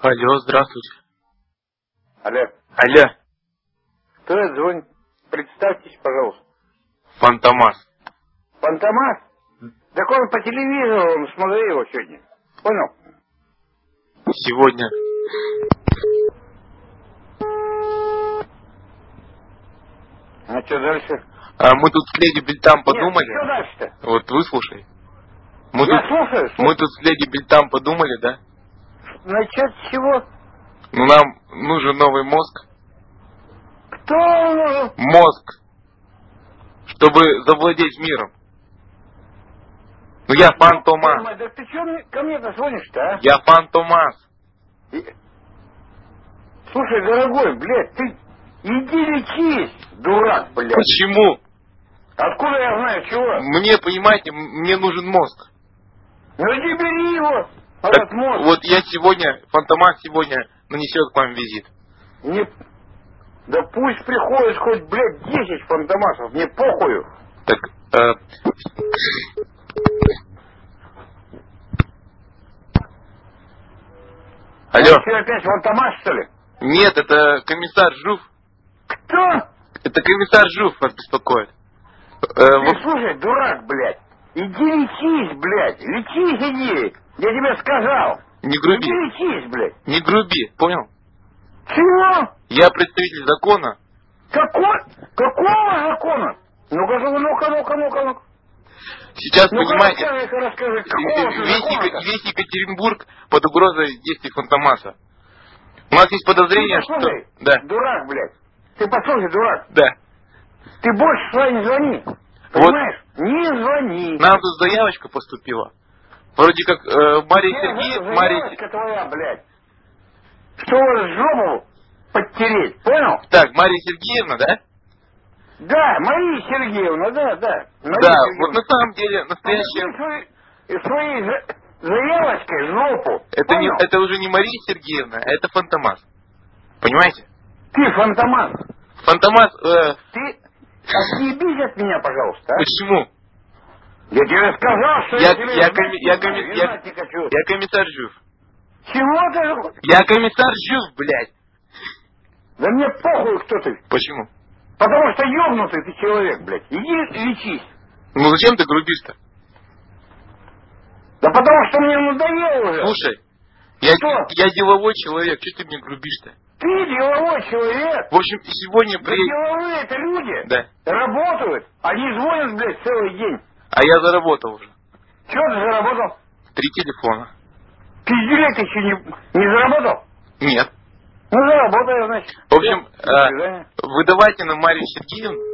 Алло, здравствуйте. Алло. Алло. Кто это звонит? Представьтесь, пожалуйста. Фантомас. Фантомас? Так он по телевизору, он смотрел его сегодня. Понял? Сегодня. А что дальше? Мы тут с леди Бельтам подумали. Нет, что дальше-то? Вот выслушай. Слушаю. Мы тут с леди Бельтам подумали, да? Насчет чего? Ну нам нужен новый мозг. Кто нужен? Мозг. Чтобы завладеть миром. Ну я Фантомас. Да ты что ко мне-то звонишь-то, а? Я Фантомас. Слушай, дорогой, блядь, ты иди лечись, дурак, блядь. Почему? Откуда я знаю, чего? Мне, понимаете, мне нужен мозг. Ну иди бери его, Так, этот мозг. вот я сегодня, Фантомас сегодня нанесет к вам визит. Не... Да пусть приходит хоть, блядь, 10 фантомасов, мне похую. Так, алло. Ты опять фантомас, что ли? Нет, это комиссар Жув. Кто? Это комиссар Жув вас беспокоит. Ты слушай, дурак, блядь. Иди лечись, блядь. Лечись, иди. Я тебе сказал. Не груби. Иди лечись, блядь. Не груби, понял? Чего? Я представитель закона. Какого закона? Ну-ка. Сейчас, Ну-ка, понимаете, расскажи, какого закона-то? весь Екатеринбург под угрозой действий Фантомаса. У нас есть подозрение, Ты послушай, что... Да. дурак, блядь. Ты послушай, дурак. Да. Ты больше сюда не звони. Понимаешь? Не звони. Нам тут заявочка поступила. Вроде как Мария Сергеевна... Заявочка твоя, блядь. Что вас жопу подтереть, понял? Так, Мария Сергеевна, да? Да, Мария Сергеевна, да. Да, вот на самом деле настоящая... Своей заявочкой жопу. Это уже не Мария Сергеевна, а это Фантомас. Понимаете? Ты фантомас. Фантомас... Ты отъебись от меня, пожалуйста, а? Почему? Я тебе сказал, что Я хочу. комиссар Жув. Чего ты? Я комиссар Жув, блядь. Да мне похуй, кто ты. Почему? Потому что ёбнутый ты человек, блядь. Иди лечись. Ну зачем ты грубишь-то? Да потому что мне надоело уже. Слушай, я деловой человек, что ты мне грубишь-то? Ты деловой человек. В общем, сегодня Да деловые это люди. Да. Работают. Они звонят, блядь, целый день. А я заработал уже. Чего ты заработал? 3 телефона. Пизделей ты еще не заработал? Нет. Ну заработай, значит. В общем, До свидания. выдавайте нам Марию Сергеевну.